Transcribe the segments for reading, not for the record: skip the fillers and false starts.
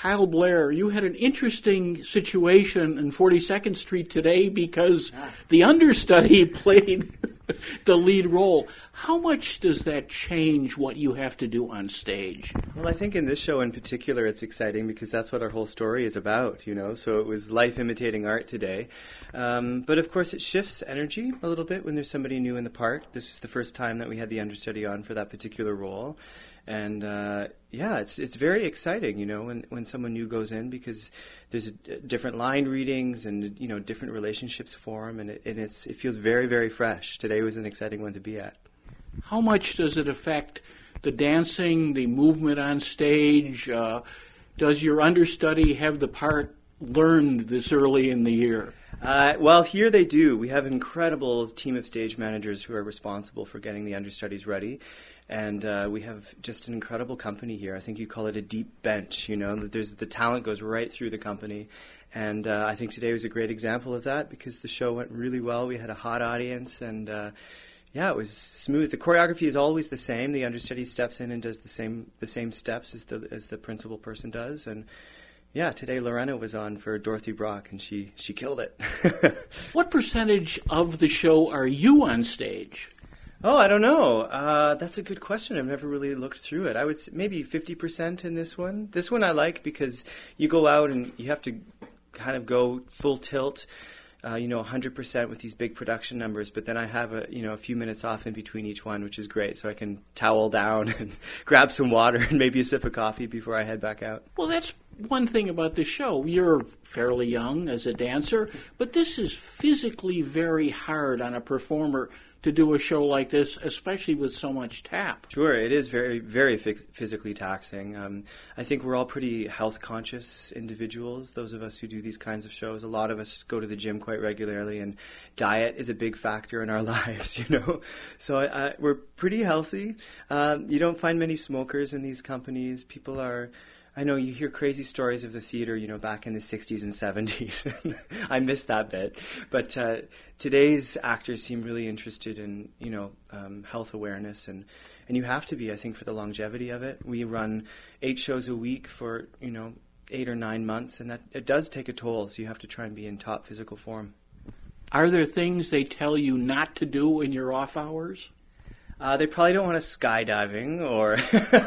Kyle Blair, you had an interesting situation in 42nd Street today because the understudy played the lead role. How much does that change what you have to do on stage? Well, I think in this show in particular it's exciting because that's what our whole story is about, so it was life imitating art today. But of course it shifts energy a little bit when there's somebody new in the part. This was the first time that we had the understudy on for that particular role. And it's very exciting, when someone new goes in because there's different line readings and different relationships form, and it feels very, very fresh. Today was an exciting one to be at. How much does it affect the dancing, the movement on stage? Does your understudy have the part learned this early in the year? Well, here they do. We have an incredible team of stage managers who are responsible for getting the understudies ready. And we have just an incredible company here. I think you call it a deep bench, the talent goes right through the company. And I think today was a great example of that because the show went really well. We had a hot audience and it was smooth. The choreography is always the same. The understudy steps in and does the same steps as the principal person does. And today Lorena was on for Dorothy Brock and she killed it. What percentage of the show are you on stage? Oh, I don't know. That's a good question. I've never really looked through it. I would say maybe 50% in this one. This one I like because you go out and you have to kind of go full tilt, 100% with these big production numbers. But then I have a few minutes off in between each one, which is great. So I can towel down and grab some water and maybe a sip of coffee before I head back out. Well, that's one thing about the show. You're fairly young as a dancer, but this is physically very hard on a performer to do a show like this, especially with so much tap. Sure, it is very, very physically taxing. I think we're all pretty health-conscious individuals, those of us who do these kinds of shows. A lot of us go to the gym quite regularly, and diet is a big factor in our lives, So we're pretty healthy. You don't find many smokers in these companies. People are... I know you hear crazy stories of the theater, back in the 60s and 70s. I missed that bit. But today's actors seem really interested in, health awareness. And you have to be, I think, for the longevity of it. We run 8 shows a week for, 8 or 9 months. And that it does take a toll. So you have to try and be in top physical form. Are there things they tell you not to do in your off hours? They probably don't want us skydiving or...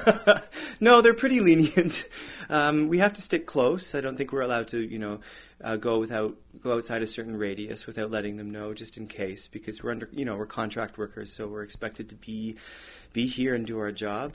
No, they're pretty lenient. We have to stick close. I don't think we're allowed to, go outside a certain radius without letting them know, just in case, because we're we're contract workers, so we're expected to be here and do our job.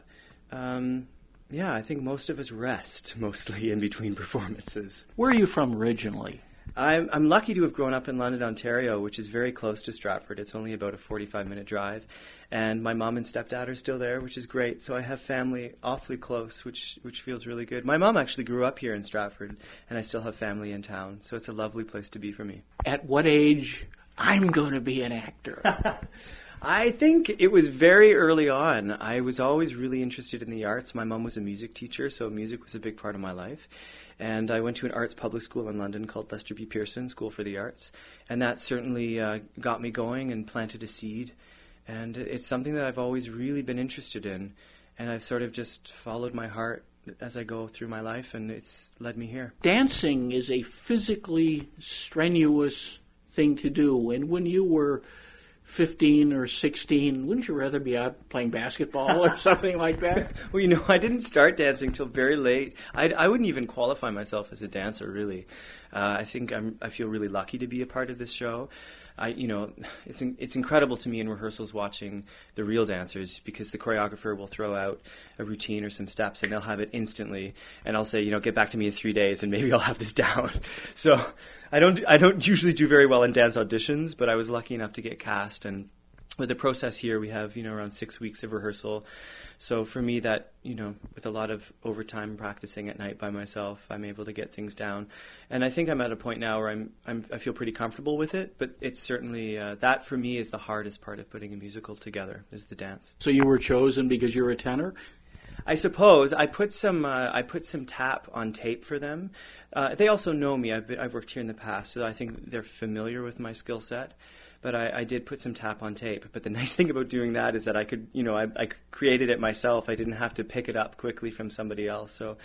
I think most of us rest mostly in between performances. Where are you from originally? I'm lucky to have grown up in London, Ontario, which is very close to Stratford. It's only about a 45-minute drive. And my mom and stepdad are still there, which is great. So I have family awfully close, which feels really good. My mom actually grew up here in Stratford, and I still have family in town. So it's a lovely place to be for me. At what age, I'm going to be an actor? I think it was very early on. I was always really interested in the arts. My mom was a music teacher, so music was a big part of my life. And I went to an arts public school in London called Lester B. Pearson School for the Arts. And that certainly got me going and planted a seed. And it's something that I've always really been interested in. And I've sort of just followed my heart as I go through my life, and it's led me here. Dancing is a physically strenuous thing to do. And when you were 15 or 16, wouldn't you rather be out playing basketball or something like that? Well, I didn't start dancing till very late. I wouldn't even qualify myself as a dancer, really. I think I feel really lucky to be a part of this show. It's incredible to me in rehearsals watching the real dancers, because the choreographer will throw out a routine or some steps and they'll have it instantly, and I'll say, get back to me in 3 days and maybe I'll have this down. So I don't usually do very well in dance auditions, but I was lucky enough to get cast. And with the process here, we have around 6 weeks of rehearsal. So for me, that with a lot of overtime practicing at night by myself, I'm able to get things down. And I think I'm at a point now where I feel pretty comfortable with it. But it's certainly that for me is the hardest part of putting a musical together, is the dance. So you were chosen because you're a tenor? I suppose I put some tap on tape for them. They also know me. I've worked here in the past, so I think they're familiar with my skill set. But I did put some tap on tape. But the nice thing about doing that is that I could, I created it myself. I didn't have to pick it up quickly from somebody else. So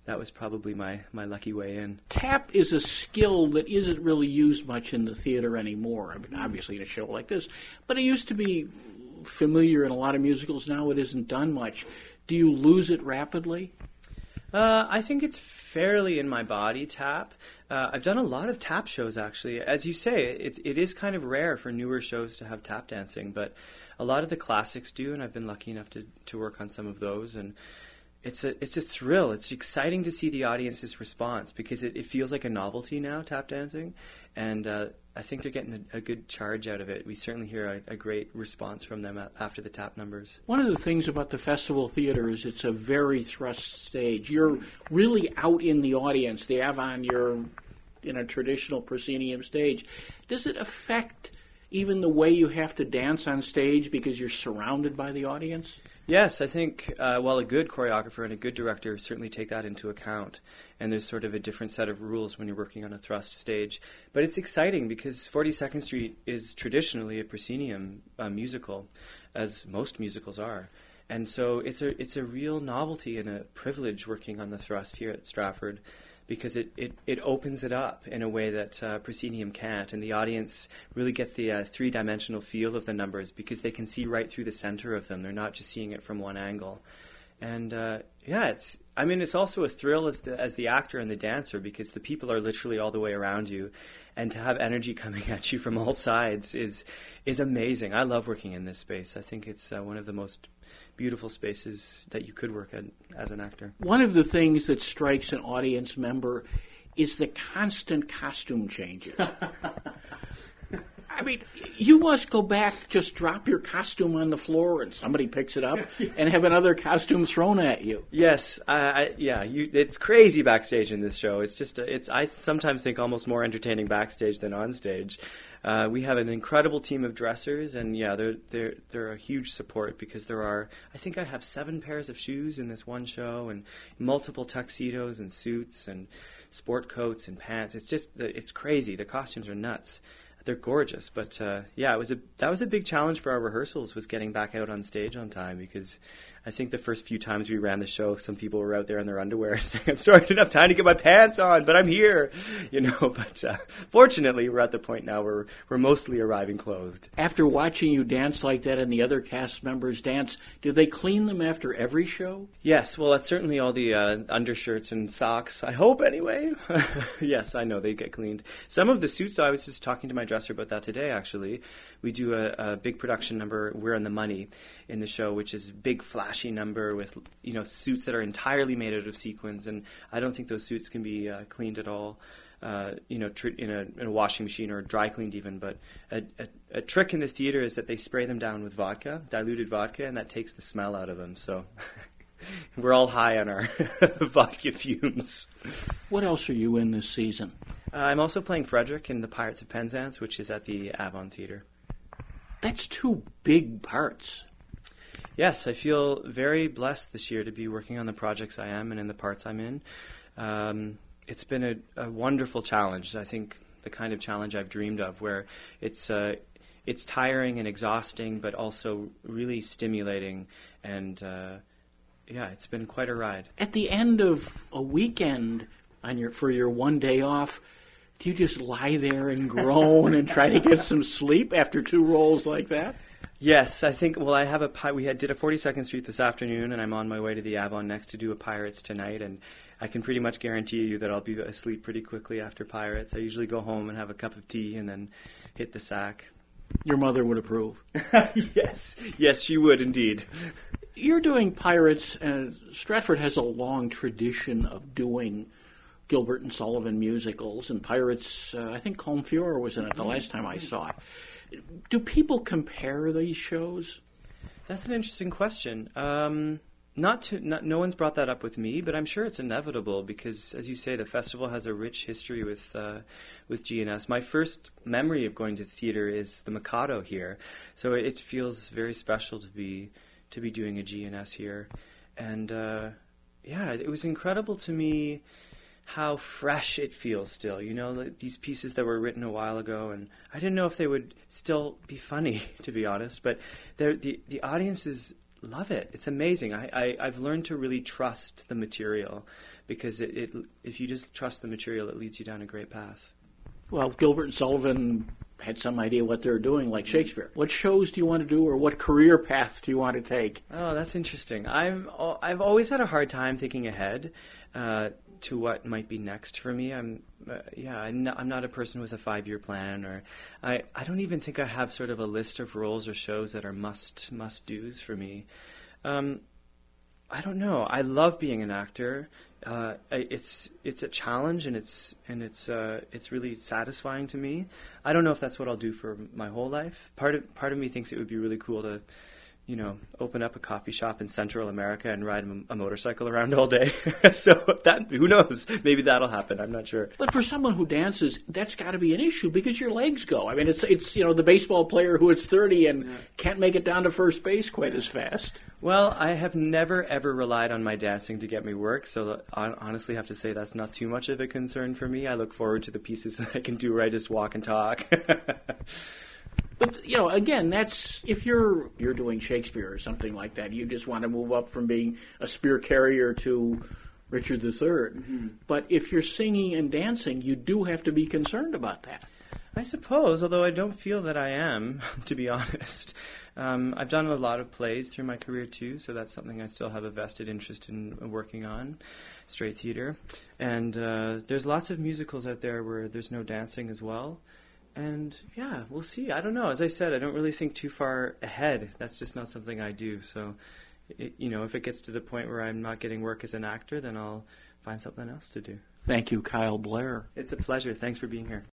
that was probably my lucky way in. Tap is a skill that isn't really used much in the theater anymore. I mean, obviously in a show like this, but it used to be familiar in a lot of musicals. Now it isn't done much. Do you lose it rapidly? I think it's fairly in my body, tap. I've done a lot of tap shows, actually. As you say, it is kind of rare for newer shows to have tap dancing, but a lot of the classics do, and I've been lucky enough to work on some of those. And it's a thrill. It's exciting to see the audience's response because it feels like a novelty now, tap dancing. And I think they're getting a good charge out of it. We certainly hear a great response from them after the tap numbers. One of the things about the Festival Theater is it's a very thrust stage. You're really out in the audience. The Avon, you're in a traditional proscenium stage. Does it affect even the way you have to dance on stage because you're surrounded by the audience? Yes, I think, a good choreographer and a good director certainly take that into account. And there's sort of a different set of rules when you're working on a thrust stage. But it's exciting because 42nd Street is traditionally a proscenium musical, as most musicals are. And so it's a real novelty and a privilege working on the thrust here at Stratford, because it opens it up in a way that proscenium can't, and the audience really gets the three-dimensional feel of the numbers because they can see right through the center of them. They're not just seeing it from one angle. And it's also a thrill as the actor and the dancer because the people are literally all the way around you, and to have energy coming at you from all sides is amazing. I love working in this space. I think it's one of the most beautiful spaces that you could work at as an actor. One of the things that strikes an audience member is the constant costume changes. I mean, you must go back, just drop your costume on the floor and somebody picks it up and have another costume thrown at you. Yes, it's crazy backstage in this show. I sometimes think almost more entertaining backstage than on stage. We have an incredible team of dressers, and they're a huge support because I think I have 7 pairs of shoes in this one show, and multiple tuxedos and suits and sport coats and pants. It's crazy. The costumes are nuts. They're gorgeous, but that was a big challenge for our rehearsals, was getting back out on stage on time, because I think the first few times we ran the show, some people were out there in their underwear saying, "I'm sorry, I didn't have time to get my pants on, but I'm here," But fortunately, we're at the point now where we're mostly arriving clothed. After watching you dance like that and the other cast members dance, do they clean them after every show? Yes, well, that's certainly all the undershirts and socks, I hope anyway. Yes, I know, they get cleaned. Some of the suits, I was just talking to my dresser about that today, actually. We do a big production number, We're on the Money, in the show, which is a big flashy number with suits that are entirely made out of sequins, and I don't think those suits can be cleaned at all. In a washing machine or dry cleaned even, but a trick in the theater is that they spray them down with vodka, diluted vodka, and that takes the smell out of them. So we're all high on our vodka fumes. What else are you in this season? I'm also playing Frederick in The Pirates of Penzance, which is at the Avon Theater. That's 2 big parts. Yes, I feel very blessed this year to be working on the projects I am and in the parts I'm in. It's been a wonderful challenge. I think the kind of challenge I've dreamed of, where it's tiring and exhausting, but also really stimulating. And it's been quite a ride. At the end of a weekend for your one day off, do you just lie there and groan and try to get some sleep after 2 roles like that? Yes, I think. Well, I have we did a 42nd Street this afternoon, and I'm on my way to the Avon next to do a Pirates tonight, and I can pretty much guarantee you that I'll be asleep pretty quickly after Pirates. I usually go home and have a cup of tea and then hit the sack. Your mother would approve. Yes, she would indeed. You're doing Pirates, and Stratford has a long tradition of doing Gilbert and Sullivan musicals, and Pirates, I think Colm Feore was in it the last time I saw it. Do people compare these shows? That's an interesting question. No one's brought that up with me, but I'm sure it's inevitable because, as you say, the festival has a rich history with GNS. My first memory of going to the theater is the Mikado here, so it feels very special to be doing a GNS here, and it was incredible to me how fresh it feels still. These pieces that were written a while ago, and I didn't know if they would still be funny, to be honest, but the audiences love it. It's amazing. I've learned to really trust the material, because if you just trust the material, it leads you down a great path. Well, Gilbert and Sullivan had some idea what they were doing, like Shakespeare. What shows do you want to do, or what career path do you want to take? Oh, that's interesting. I've always had a hard time thinking ahead to what might be next for me. I'm not a person with a 5-year plan, or I don't even think I have sort of a list of roles or shows that are must-dos for me. I don't know. I love being an actor. It's a challenge, and it's really satisfying to me. I don't know if that's what I'll do for my whole life. Part of me thinks it would be really cool to, open up a coffee shop in Central America and ride a motorcycle around all day. So who knows? Maybe that'll happen. I'm not sure. But for someone who dances, that's got to be an issue, because your legs go. I mean, it's the baseball player who is 30 and can't make it down to first base quite as fast. Well, I have never, ever relied on my dancing to get me work, so I honestly have to say that's not too much of a concern for me. I look forward to the pieces that I can do where I just walk and talk. But, again, that's if you're doing Shakespeare or something like that, you just want to move up from being a spear carrier to Richard III. Mm-hmm. But if you're singing and dancing, you do have to be concerned about that. I suppose, although I don't feel that I am, to be honest. I've done a lot of plays through my career, too, so that's something I still have a vested interest in working on, straight theater. And there's lots of musicals out there where there's no dancing as well. And, yeah, we'll see. I don't know. As I said, I don't really think too far ahead. That's just not something I do. So, if it gets to the point where I'm not getting work as an actor, then I'll find something else to do. Thank you, Kyle Blair. It's a pleasure. Thanks for being here.